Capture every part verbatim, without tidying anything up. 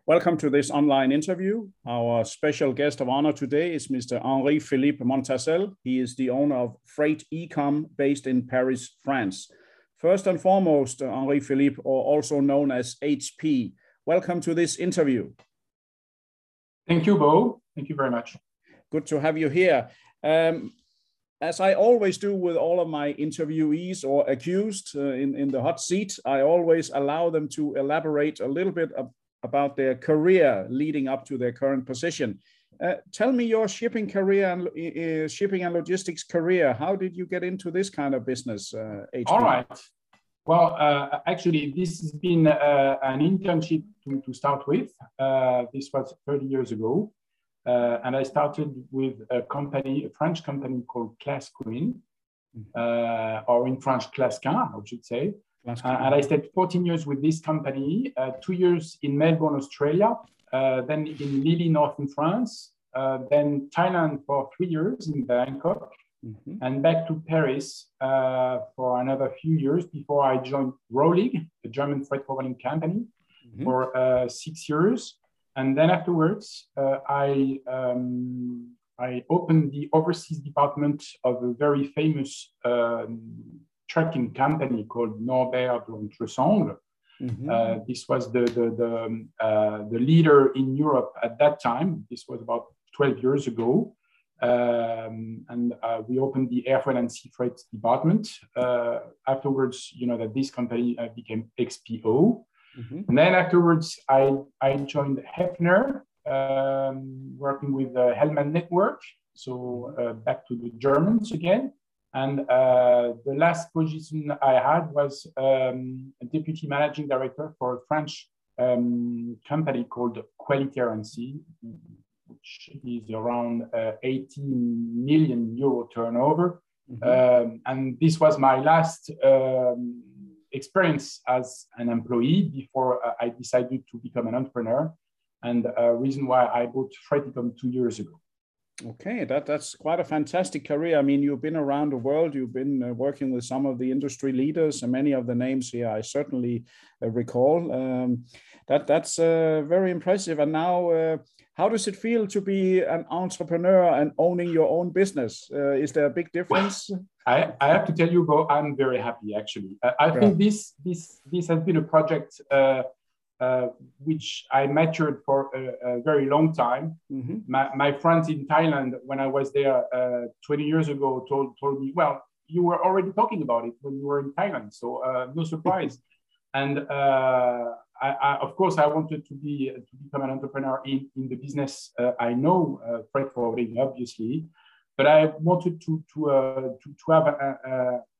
Welcome to this online interview. Our special guest of honor today is Mister Henri-Philippe Montassel. He is the owner of Freight Ecom based in Paris, France. First and foremost, Henri-Philippe, or also known as H P, welcome to this interview. Thank you, Bo. Thank you very much. Good to have you here. Um, as I always do with all of my interviewees or accused uh, in, in the hot seat, I always allow them to elaborate a little bit about their career leading up to their current position. Uh, tell me your shipping career and uh, shipping and logistics career. How did you get into this kind of business, uh, H P? All right. Well, uh, actually, this has been uh, an internship to, to start with. Uh, this was thirty years ago. Uh, and I started with a company, a French company called Clasquin, uh, or in French, Clasquin, I should say. Uh, and I stayed fourteen years with this company, uh, two years in Melbourne, Australia, uh, then in Lille, northern France, uh, then Thailand for three years in Bangkok, mm-hmm. and back to Paris uh, for another few years before I joined Rohlig, the German freight forwarding company, mm-hmm. for uh, six years. And then afterwards, uh, I, um, I opened the overseas department of a very famous um, trucking company called Norbert Dentressangle. Mm-hmm. Uh, this was the, the, the, um, uh, the leader in Europe at that time. This was about twelve years ago. Um, and uh, we opened the air freight and sea freight department. Uh, afterwards, you know that this company uh, became X P O. Mm-hmm. And then afterwards, I, I joined Hafner, um, working with the Hellman Network. So uh, back to the Germans again. And uh, the last position I had was um, a deputy managing director for a French um, company called Quality Air and Sea, which is around uh, eighteen million euro turnover. Mm-hmm. Um, and this was my last um, experience as an employee before uh, I decided to become an entrepreneur, and a reason why I bought Freight Ecom two years ago. Okay, that, that's quite a fantastic career. I mean, you've been around the world, you've been uh, working with some of the industry leaders, and many of the names here I certainly uh, recall. Um, that, that's uh, very impressive. And now, uh, how does it feel to be an entrepreneur and owning your own business? Uh, is there a big difference? Well, I, I have to tell you, Bo, I'm very happy, actually. I, I yeah. think this, this, this has been a project uh, Uh, which I matured for a, a very long time. Mm-hmm. My, my friends in Thailand, when I was there uh, twenty years ago, told, told me, well, you were already talking about it when you were in Thailand, so uh, no surprise. And uh, I, I, of course, I wanted to be to become an entrepreneur in, in the business. Uh, I know uh, freight forwarding, obviously, but I wanted to to uh, to, to have a, a,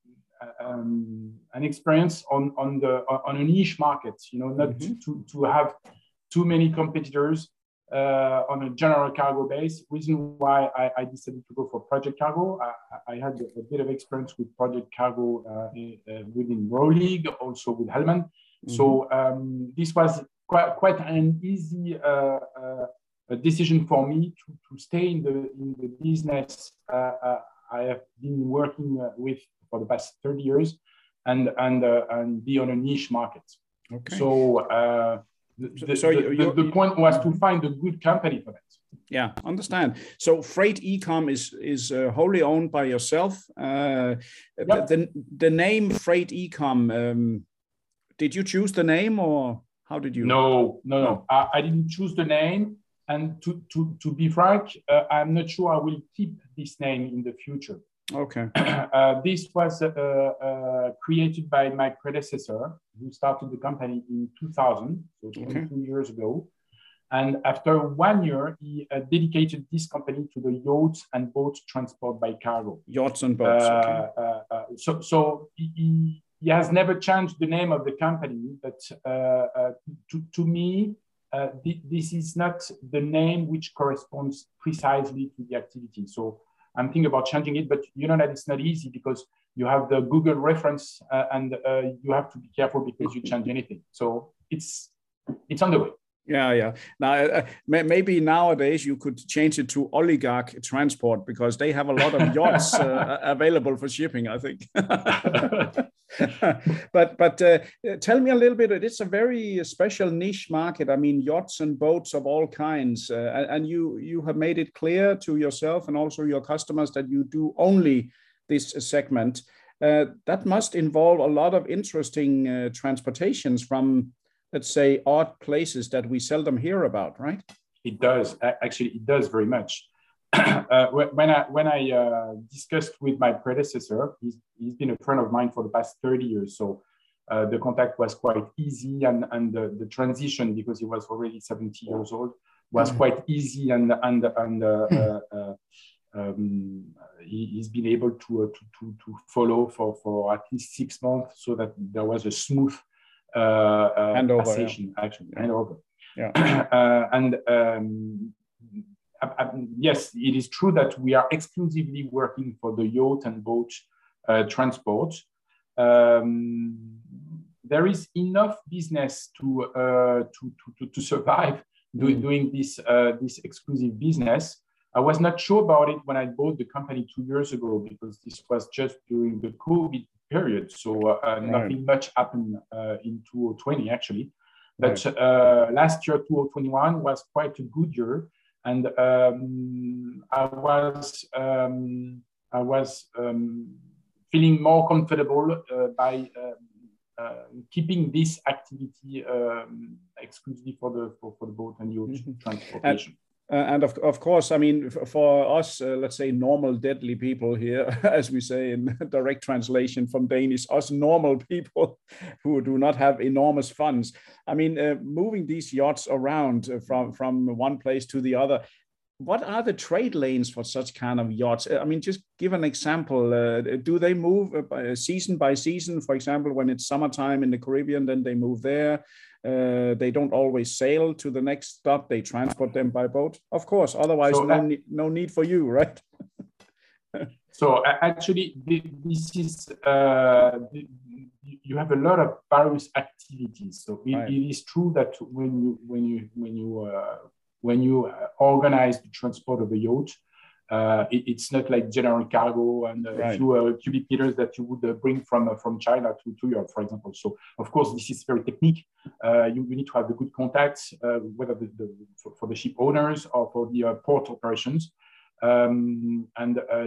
Um, an experience on on the on a niche market, you know, not mm-hmm. to, to to have too many competitors uh, on a general cargo base. Reason why I, I decided to go for project cargo. I, I had a bit of experience with project cargo uh, uh, within Rohlig, also with Hellman. Mm-hmm. So um, this was quite quite an easy uh, uh, decision for me to to stay in the in the business uh, uh, I have been working uh, with for the past thirty years, and and uh, and be on a niche market. Okay. So uh, the, the, so the, the, the point was to find a good company for that. Yeah, understand. So Freight Ecom is is uh, wholly owned by yourself. Uh, yep. The the name Freight Ecom. Um, did you choose the name, or how did you? No, no, no. I, I didn't choose the name. And to to to be frank, uh, I'm not sure I will keep this name in the future. Okay. Uh, this was uh, uh, created by my predecessor, who started the company in two thousand, so twenty-two okay. years ago. And after one year, he uh, dedicated this company to the yachts and boat transport by cargo. Yachts and boats. Uh, okay. uh, uh, so, so he, he has never changed the name of the company, but uh, uh, to, to me, uh, th this is not the name which corresponds precisely to the activity. So I'm thinking about changing it, but you know that it's not easy because you have the Google reference uh, and uh, you have to be careful because you change anything. So it's it's on the way. Yeah, yeah. Now, uh, maybe nowadays you could change it to Oligarch Transport because they have a lot of yachts uh, available for shipping, I think. but but uh, tell me a little bit. It's a very special niche market. I mean, yachts and boats of all kinds, uh, and you you have made it clear to yourself and also your customers that you do only this segment. Uh, that must involve a lot of interesting uh, transportations from, let's say, odd places that we seldom hear about, right? It does. Actually, it does very much. uh, when I, when I uh, discussed with my predecessor, he's, he's been a friend of mine for the past thirty years. So uh, the contact was quite easy, and, and the, the transition, because he was already seventy years old, was mm-hmm. quite easy, and, and, and uh, uh, uh, um, he, he's been able to, uh, to, to, to follow for, for at least six months so that there was a smooth uh, uh, handover, passation, yeah. actually, handover. Yeah. uh, and um, uh, uh, yes, it is true that we are exclusively working for the yacht and boat uh, transport. Um, there is enough business to uh, to, to to survive doing, mm. doing this uh, this exclusive business. I was not sure about it when I bought the company two years ago, because this was just during the COVID period. So uh, right. nothing much happened uh, in two thousand twenty, actually. But right. uh, last year, two thousand twenty-one, was quite a good year. And um, I was, um, I was um, feeling more comfortable uh, by uh, uh, keeping this activity um, exclusively for the, for, for the boat and yacht mm-hmm. transportation. Uh, and of, of course, I mean, for us, uh, let's say normal deadly people here, as we say in direct translation from Danish, us normal people who do not have enormous funds. I mean, uh, moving these yachts around from, from one place to the other, what are the trade lanes for such kind of yachts? I mean, just give an example. Uh, do they move by, season by season? For example, when it's summertime in the Caribbean, then they move there. Uh, they don't always sail to the next stop. They transport them by boat, of course. Otherwise, so, no, uh, ne- no need for you, right? So uh, actually, this is uh, you have a lot of various activities. So it, right. it is true that when you when you when you uh, when you uh, organize the transport of a yacht, Uh, it, it's not like general cargo and a right. few uh, cubic meters that you would uh, bring from uh, from China to, to Europe, for example. So, of course, this is very technique. Uh, you, you need to have the good contacts, uh, whether the, the, for, for the ship owners or for the uh, port operations. Um, and uh,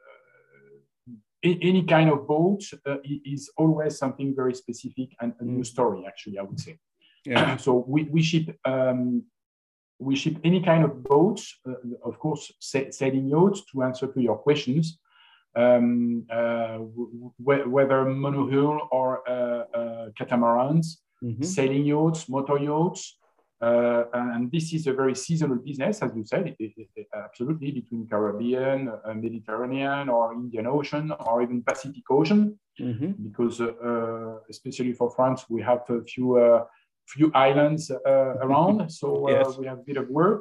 any kind of boat uh, is always something very specific and a new story, actually, I would say. Yeah. So we, we ship um, We ship any kind of boats, uh, of course, sa- sailing yachts, to answer to your questions, um, uh, w- whether monohull or uh, uh, catamarans, mm-hmm. sailing yachts, motor yachts. Uh, and this is a very seasonal business, as you said, it, it, it, absolutely, between Caribbean, uh, Mediterranean, or Indian Ocean, or even Pacific Ocean, mm-hmm. because uh, especially for France, we have a few uh, few islands uh, around, so uh, yes. we have a bit of work.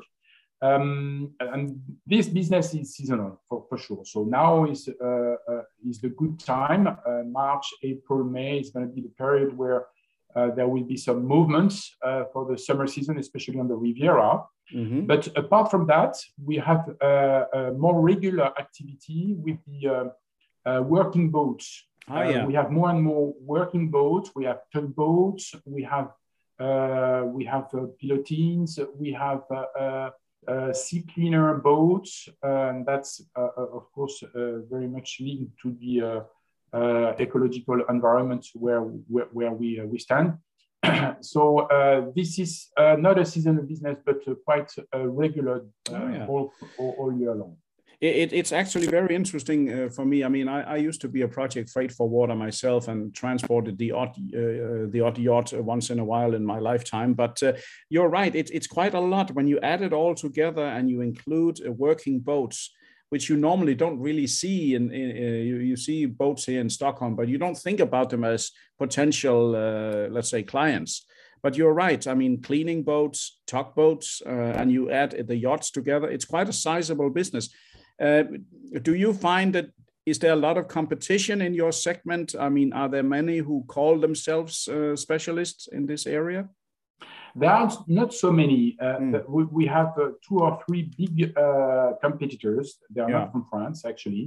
Um, and this business is seasonal for, for sure. So now is uh, uh, is the good time. Uh, March, April, May is going to be the period where uh, there will be some movements uh, for the summer season, especially on the Riviera. Mm-hmm. But apart from that, we have uh, a more regular activity with the uh, uh, working boats. Oh, yeah. uh, we have more and more working boats. We have tugboats. We have Uh, we have uh, pilotines, we have uh, uh, uh, sea cleaner boats, uh, and that's, uh, of course, uh, very much linked to the uh, uh, ecological environment where, where, where we, uh, we stand. So uh, this is uh, not a seasonal business, but uh, quite uh, regular uh, oh, yeah. all, all, all year long. It, it's actually very interesting uh, for me. I mean, I, I used to be a project freight forwarder myself and transported the odd, uh, the odd yacht once in a while in my lifetime. But uh, you're right, it, it's quite a lot when you add it all together and you include uh, working boats, which you normally don't really see. In, in uh, you, you see boats here in Stockholm, but you don't think about them as potential, uh, let's say, clients. But you're right. I mean, cleaning boats, tugboats, uh, and you add the yachts together, it's quite a sizable business. Uh, do you find that, is there a lot of competition in your segment? I mean, are there many who call themselves uh, specialists in this area? There are not so many. Uh, mm. we, we have uh, two or three big uh, competitors. They are yeah. not from France, actually.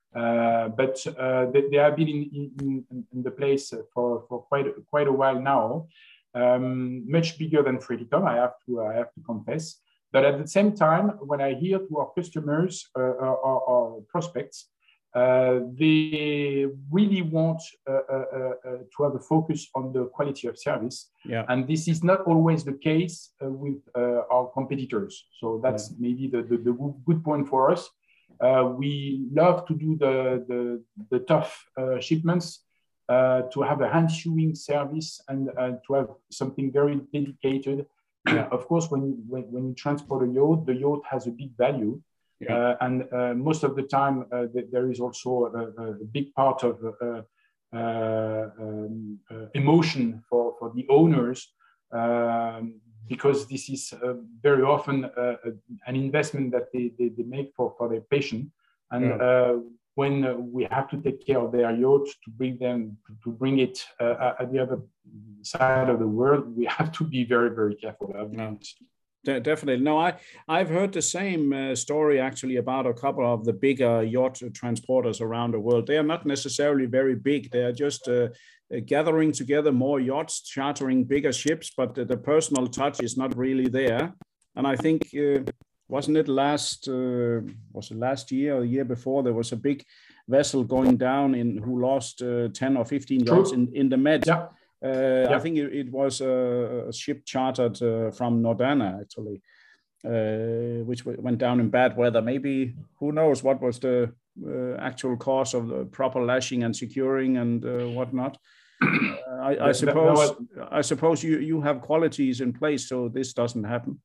Uh, but uh, they, they have been in, in, in the place for, for quite, quite a while now, um, much bigger than Freedicom, I have to, I have to confess. But at the same time, when I hear to our customers uh, or, or prospects, uh, they really want uh, uh, uh, to have a focus on the quality of service. Yeah. And this is not always the case uh, with uh, our competitors. So that's yeah. maybe the, the, the good point for us. Uh, we love to do the, the, the tough uh, shipments, uh, to have a hand-shoeing service and uh, to have something very dedicated. Yeah. Uh, of course, when, when, when you transport a yacht, the yacht has a big value. Yeah. Uh, and uh, most of the time, uh, th there is also a, a big part of uh, uh, um, uh, emotion for, for the owners, um, because this is uh, very often uh, an investment that they, they, they make for, for their patient. And yeah. uh, when uh, we have to take care of their yacht to bring them, to bring it uh, at the other side of the world, we have to be very, very careful. No. De definitely. No, I, I've heard the same uh, story actually about a couple of the bigger yacht transporters around the world. They are not necessarily very big. They are just uh, gathering together more yachts, chartering bigger ships, but the, the personal touch is not really there. And I think, uh, wasn't it last, uh, was it last year or the year before, there was a big vessel going down in who lost uh, ten or fifteen yachts in, in the Med. Yeah. Uh, yeah. I think it, it was a, a ship chartered uh, from Nordana, actually, uh, which went down in bad weather. Maybe, who knows what was the uh, actual cause of the proper lashing and securing and uh, whatnot. Uh, I, I suppose was... I suppose you, you have qualities in place so this doesn't happen.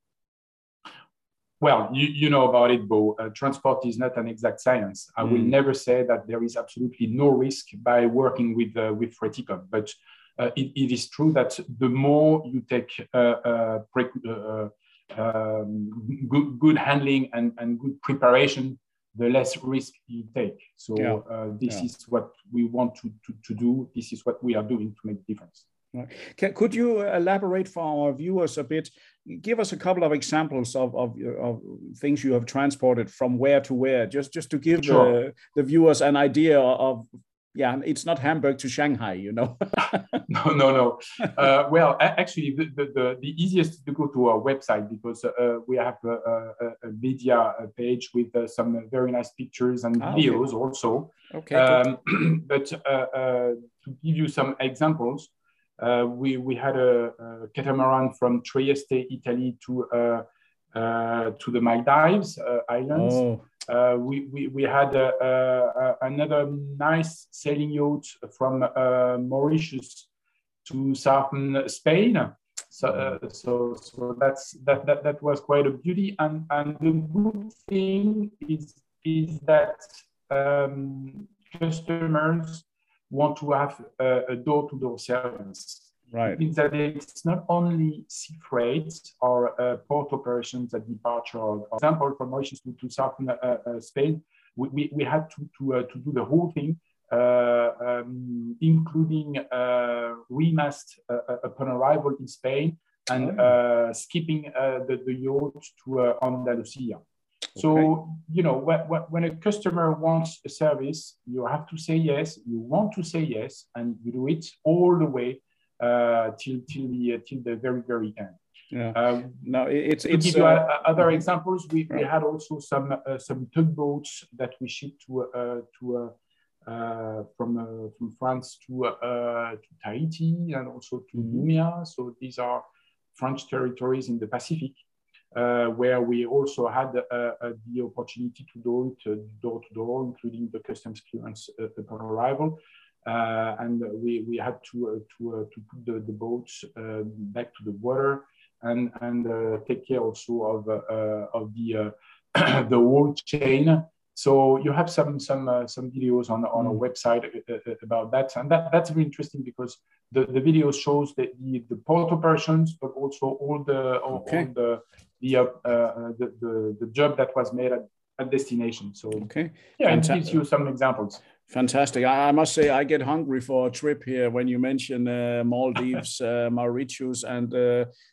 Well, you, you know about it, Bo. Uh, transport is not an exact science. I mm. will never say that there is absolutely no risk by working with, uh, with Freedicom, but Uh, it, it is true that the more you take uh, uh, pre uh, um, good, good handling and, and good preparation, the less risk you take. So yeah. uh, this yeah. is what we want to, to, to do. This is what we are doing to make a difference. Right. Could you elaborate for our viewers a bit? Give us a couple of examples of, of, of things you have transported from where to where, just, just to give sure. the, the viewers an idea of. Yeah, it's not Hamburg to Shanghai, you know. no, no, no. Uh, well, actually, the, the, the, the easiest is to go to our website because uh, we have a, a, a media page with uh, some very nice pictures and oh, videos okay. also. Okay. Um, but uh, uh, to give you some examples, uh, we, we had a, a catamaran from Trieste, Italy to, uh, uh, to the Maldives uh, Islands. Oh. Uh, we, we, we had uh, uh, another nice sailing yacht from uh, Mauritius to southern Spain. So, uh, so, so that's, that, that, that was quite a beauty. And, and the good thing is, is that um, customers want to have a, a door-to-door service. Right. It means that it's not only sea freight or uh, port operations at departure. For example, from Mauritius to, to southern uh, uh, Spain, we, we, we had to, to, uh, to do the whole thing, uh, um, including uh, remast uh, upon arrival in Spain and oh. uh, skipping uh, the, the yacht to uh, Andalusia. So, okay. you know, when, when a customer wants a service, you have to say yes, you want to say yes, and you do it all the way Uh, till till the uh, till the very very end. Yeah. Um, no, it's to it's. give you uh, uh, other examples, we, right. we had also some uh, some tugboats that we shipped to uh, to uh, uh, from uh, from France to uh, to Tahiti and also to mm-hmm. Mumia. So these are French territories in the Pacific, uh, where we also had uh, uh, the opportunity to do it uh, door to door, including the customs clearance uh, upon arrival. Uh, and we, we had to, uh, to, uh, to put the, the boats uh, back to the water and, and uh, take care also of, uh, of the, uh, the whole chain. So you have some, some, uh, some videos on, on mm. our website uh, about that. And that, that's very interesting because the, the video shows the, the, the port operations, but also all the, all, okay. all the, the, uh, uh, the, the, the job that was made at, at destination. So okay. yeah, Fanta it gives you some examples. Fantastic. I must say, I get hungry for a trip here when you mention uh, Maldives, uh, Mauritius, and uh,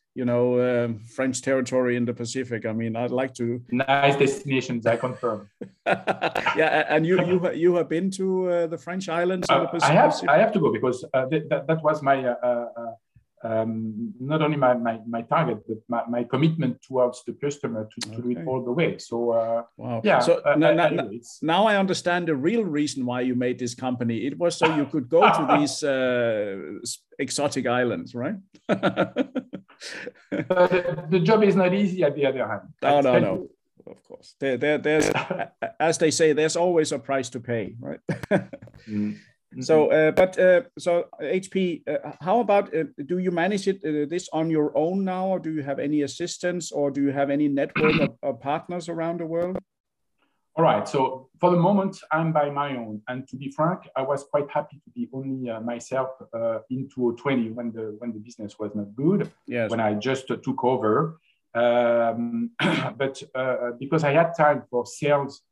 you know, um, French territory in the Pacific. I mean, I'd like to. Nice destinations, I confirm. Yeah, and you you you have been to uh, the French islands in the Uh, Pacific? I have I have to go because uh, th- that that was my uh, uh, um, not only my, my my target but my, my commitment towards the customer to, to okay. do it all the way. So uh, wow. Yeah. So uh, now, I, now, now I understand the real reason why you made this company. It was so you could go to these uh, exotic islands, right? uh, the, the job is not easy at the other hand. Oh no no. You. Of course, there, there, there's, as they say, there's always a price to pay, right? mm-hmm. So, uh, but uh, so H P, uh, how about uh, do you manage it uh, this on your own now, or do you have any assistance, or do you have any network of, of partners around the world? All right. So for the moment, I'm by my own, and to be frank, I was quite happy to be only uh, myself uh, in twenty twenty when the when the business was not good. Yes. When I just uh, took over. Um, but uh, because I had time for sales,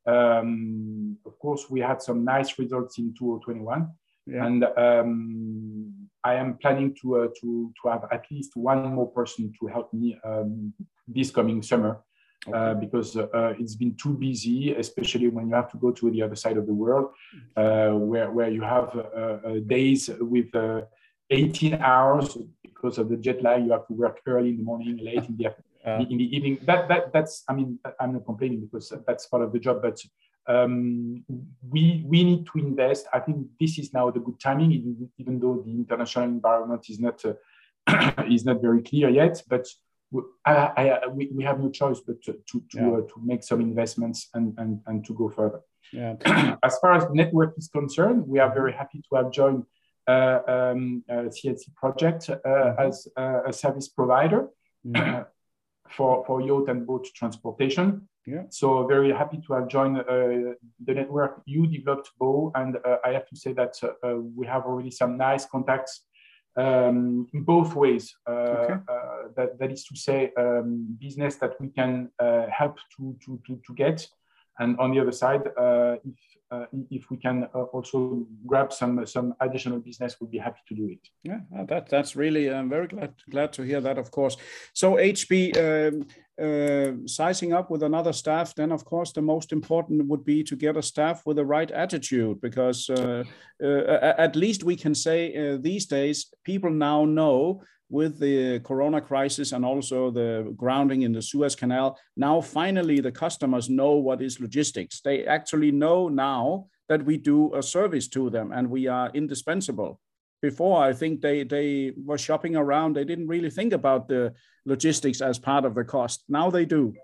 um, of course, we had some nice results in twenty twenty-one, yeah. and um, I am planning to uh, to to have at least one more person to help me um, this coming summer, okay. uh, because uh, it's been too busy, especially when you have to go to the other side of the world, uh, where where you have uh, uh, days with uh, eighteen hours. Because of the jet lag, you have to work early in the morning, late in the uh, in the evening. That that that's. I mean, I'm not complaining because that's part of the job. But um, we we need to invest. I think this is now the good timing, even, even though the international environment is not uh, is not very clear yet. But I, I, we we have no choice but to to to, yeah. uh, to make some investments and and and to go further. Yeah. As far as the network is concerned, we are very happy to have joined. Uh, um, uh, C L C project uh, mm-hmm. as uh, a service provider mm-hmm. for, for yacht and boat transportation. Yeah. So very happy to have joined uh, the network you developed, Bo, and uh, I have to say that uh, we have already some nice contacts um, in both ways. Uh, okay. uh, that, that is to say, um, business that we can uh, help to, to, to, to get. And on the other side, uh, if Uh, if we can uh, also grab some some additional business, we'll be happy to do it. Yeah, that that's really. I'm very glad glad to hear that. Of course. So H P um, uh, sizing up with another staff, then of course the most important would be to get a staff with the right attitude, because uh, uh, at least we can say uh, these days people now know. With the corona crisis and also the grounding in the Suez Canal, now finally the customers know what is logistics. They actually know now that we do a service to them and we are indispensable. Before, I think they, they were shopping around. They didn't really think about the logistics as part of the cost. Now they do.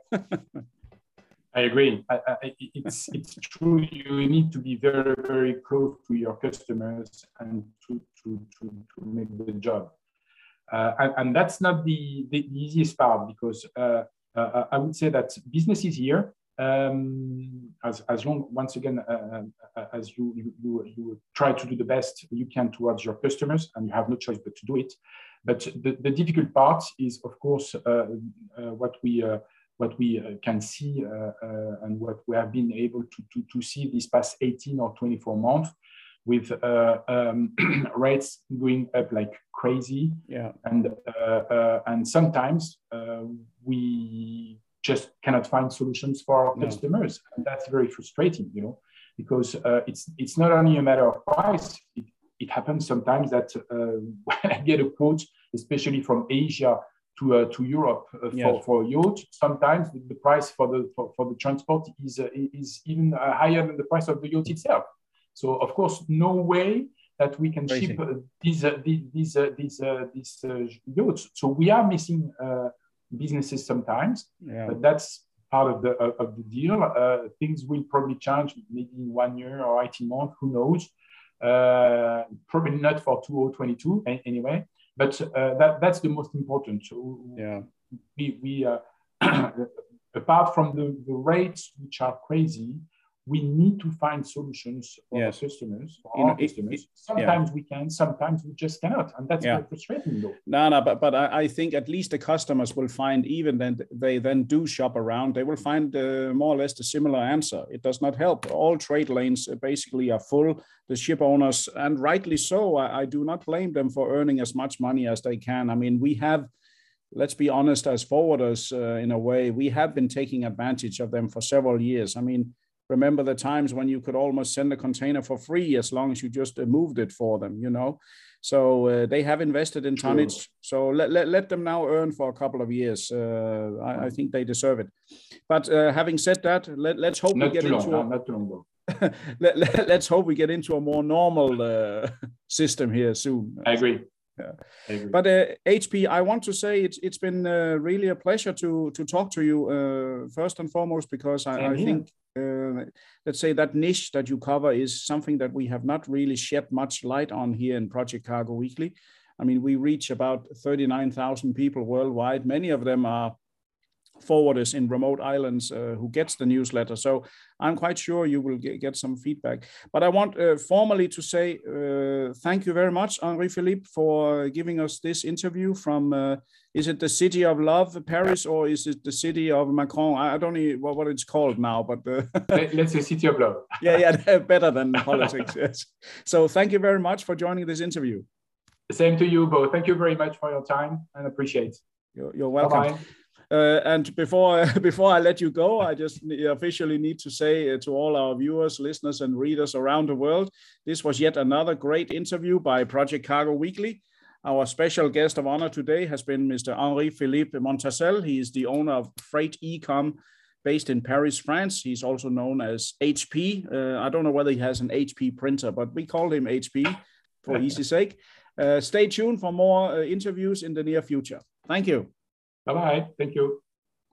I agree. I, I, it's, it's true. You need to be very, very close to your customers and to, to, to, to make the job. Uh, and, and that's not the, the easiest part, because uh, uh, I would say that business is here. Um, as, as long, once again, uh, uh, as you, you, you, you try to do the best you can towards your customers, and you have no choice but to do it. But the, the difficult part is, of course, uh, uh, what we uh, what we uh, can see uh, uh, and what we have been able to, to, to see these past eighteen or twenty-four months. With uh, um, rates going up like crazy, yeah, and uh, uh, and sometimes uh, we just cannot find solutions for our no. customers, and that's very frustrating, you know, because uh, it's it's not only a matter of price. It, it happens sometimes that uh, when I get a quote, especially from Asia to uh, to Europe uh, for yes. for a yacht, sometimes the, the price for the for, for the transport is uh, is even uh, higher than the price of the yacht itself. So of course, no way that we can Crazy. ship uh, these uh, these uh, these uh, these uh, yachts. So we are missing uh, businesses sometimes, yeah. but that's part of the uh, of the deal. Uh, things will probably change maybe in one year or eighteen months. Who knows? Uh, probably not for two thousand twenty-two anyway. But uh, that that's the most important. So yeah, we we uh, apart from the, the rates which are crazy. We need to find solutions for yes. our customers. For you our know, customers. It, it, sometimes yeah. we can, sometimes we just cannot, and that's yeah. very frustrating, though. No, no, but but I, I think at least the customers will find, even then they then do shop around, they will find uh, more or less a similar answer. It does not help. All trade lanes basically are full. The ship owners, and rightly so. I, I do not blame them for earning as much money as they can. I mean, we have. let's be honest, as forwarders, uh, in a way, we have been taking advantage of them for several years. I mean, remember the times when you could almost send a container for free as long as you just uh, moved it for them, you know? So uh, they have invested in tonnage. True. So let, let, let them now earn for a couple of years. Uh, I, I think they deserve it. But uh, having said that, let, let's hope not we get too into long, a, not too long. let, let, let's hope we get into a more normal uh, system here soon. I agree. Yeah. I agree. But uh, H P, I want to say it's it's been uh, really a pleasure to to talk to you uh, first and foremost, because I, I think uh, let's say that niche that you cover is something that we have not really shed much light on here in Project Cargo Weekly. I mean, we reach about thirty-nine thousand people worldwide. Many of them are forwarders in remote islands uh, who gets the newsletter. So I'm quite sure you will get, get some feedback. But I want uh, formally to say uh, thank you very much, Henri-Philippe, for giving us this interview from, uh, is it the City of Love, Paris, or is it the City of Macron? I don't know what, what it's called now, but... Uh, Let's say City of Love. yeah, yeah, better than politics, yes. So thank you very much for joining this interview. Same to you, Bo. Thank you very much for your time and appreciate. You're, you're welcome. Bye-bye. Uh, and before before I let you go, I just officially need to say uh, to all our viewers, listeners, and readers around the world, this was yet another great interview by Project Cargo Weekly. Our special guest of honor today has been Mister Henri-Philippe Montassel. He is the owner of Freight Ecom based in Paris, France. He's also known as H P. Uh, I don't know whether he has an H P printer, but we call him H P for easy sake. Uh, stay tuned for more uh, interviews in the near future. Thank you. Bye-bye. Thank you.